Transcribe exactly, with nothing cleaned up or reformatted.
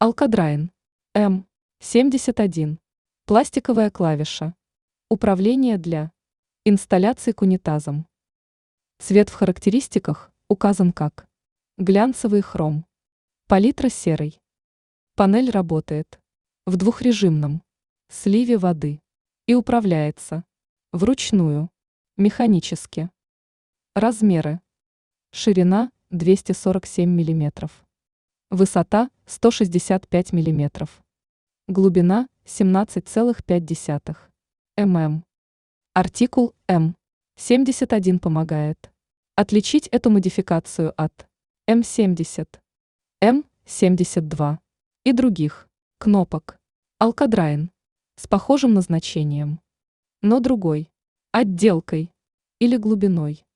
Алкадрайн. эм семьдесят один. Пластиковая клавиша. Управление для инсталляции к унитазам. Цвет в характеристиках указан как глянцевый хром. Палитра серый. Панель работает в двухрежимном сливе воды и управляется вручную, механически. Размеры. Ширина двести сорок семь миллиметров. Высота сто шестьдесят пять миллиметров. Глубина семнадцать целых пять десятых мм. Артикул эм семьдесят один помогает отличить эту модификацию от эм семьдесят, эм семьдесят два и других кнопок Алкадрайн с похожим назначением, но другой отделкой или глубиной.